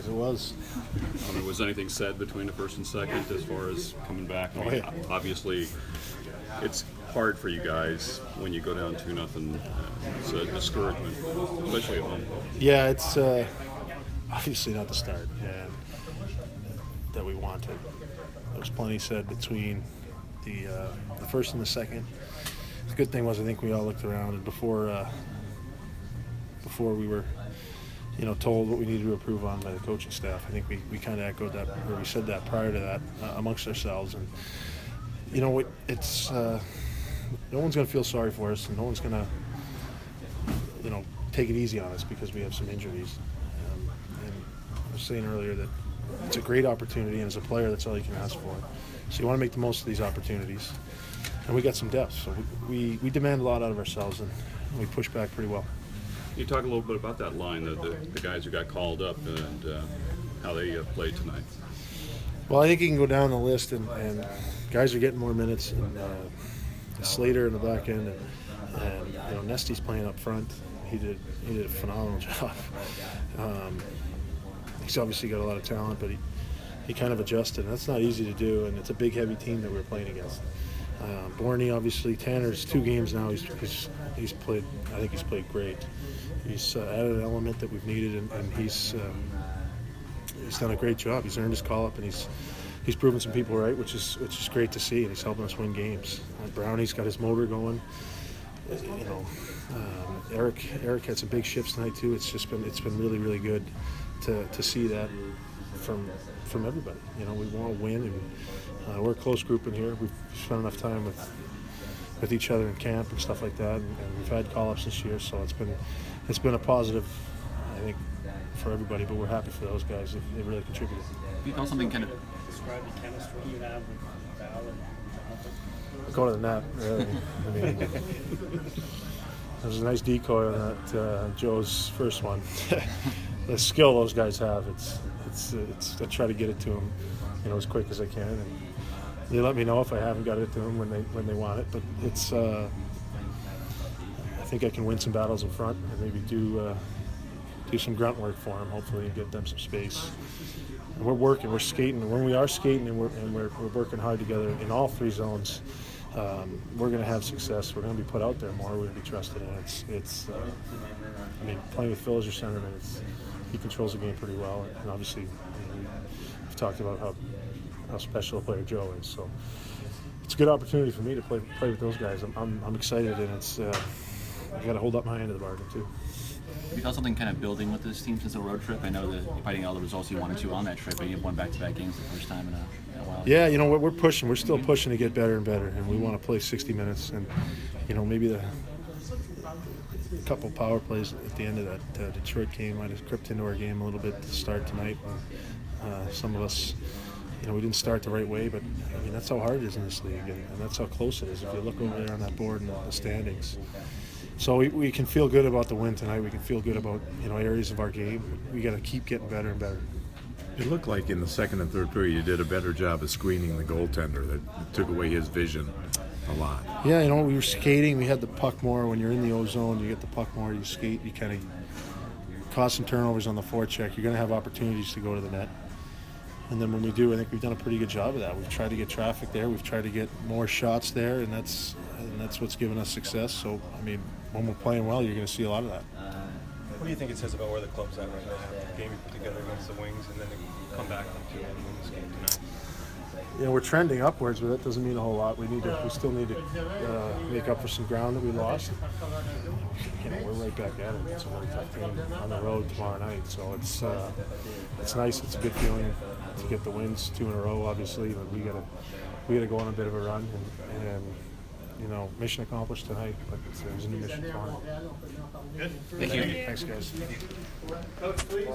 It was. Was anything said between the first and second as far as coming back? Oh, yeah. Obviously, it's hard for you guys when you go down 2-0. It's a discouragement, especially at home. Yeah, it's obviously not the start that we wanted. There was plenty said between the first and the second. The good thing was I think we all looked around, and before we were told what we needed to improve on by the coaching staff, I think we kind of echoed that, or we said that prior to that amongst ourselves. And it's no one's going to feel sorry for us, and no one's going to take it easy on us because we have some injuries. And I was saying earlier that it's a great opportunity, and as a player, that's all you can ask for. So you want to make the most of these opportunities. And we got some depth, so we demand a lot out of ourselves, and we push back pretty well. Can you talk a little bit about that line, the guys who got called up, and how they played tonight? Well, I think you can go down the list, and guys are getting more minutes. And, Slater in the back end, and Nesty's playing up front. He did a phenomenal job. He's obviously got a lot of talent, but he kind of adjusted. And that's not easy to do, and it's a big, heavy team that we're playing against. Borney, obviously, Tanner's 2 games now. He's played. I think he's played great. He's added an element that we've needed, and he's done a great job. He's earned his call up, and he's proven some people right, which is great to see, and he's helping us win games. Brownie's got his motor going. Eric had some big shifts tonight too. It's been really, really good to see that from everybody. We want to win, and we're a close group in here. We've spent enough time with each other in camp and stuff like that, and we've had call-ups this year, so it's been a positive, I think, for everybody. But we're happy for those guys. They really contributed. You call something kind of describe the chemistry you have with Val and Jonathan? Go to the net, really. I mean, there's a nice decoy on that Joe's first one. The skill those guys have, it's I try to get it to them, as quick as I can, and they let me know if I haven't got it to them when they want it. But it's I think I can win some battles in front and maybe do some grunt work for them, hopefully, and get them some space. And we're skating. When we are skating and we're working hard together in all 3 zones, we're going to have success. We're going to be put out there more. We're going to be trusted. And playing with Phil as your centerman, he controls the game pretty well. And obviously, we've talked about how special a player Joe is. So it's a good opportunity for me to play with those guys. I'm excited, and I got to hold up my end of the bargain too. Have you felt something kind of building with this team since the road trip? I know that you're fighting all the results you wanted to on that trip, but you've won back-to-back games the first time in a while. Yeah, we're pushing. We're still pushing to get better and better, and we want to play 60 minutes. And maybe a couple power plays at the end of that Detroit game might have crept into our game a little bit to start tonight. Some of us, we didn't start the right way, but that's how hard it is in this league, and that's how close it is. If you look over there on that board and the standings. So we can feel good about the win tonight. We can feel good about areas of our game. We got to keep getting better and better. It looked like in the second and third period you did a better job of screening the goaltender. That took away his vision a lot. Yeah, we were skating. We had the puck more. When you're in the O-zone, you get the puck more. You skate. You kind of cause some turnovers on the forecheck. You're going to have opportunities to go to the net. And then when we do, I think we've done a pretty good job of that. We've tried to get traffic there. We've tried to get more shots there, and that's what's given us success. So, when we're playing well, you're going to see a lot of that. What do you think it says about where the club's at right now? The game you put together against the Wings, and then they come back from 2-1 and win this game tonight. We're trending upwards, but that doesn't mean a whole lot. We still need to make up for some ground that we lost. We're right back at it. It's a really tough game on the road tomorrow night, so it's nice. It's a good feeling to get the wins 2 in a row, obviously, but we gotta go on a bit of a run, and mission accomplished tonight, but there's a new mission tomorrow. Thank you. Thanks, guys.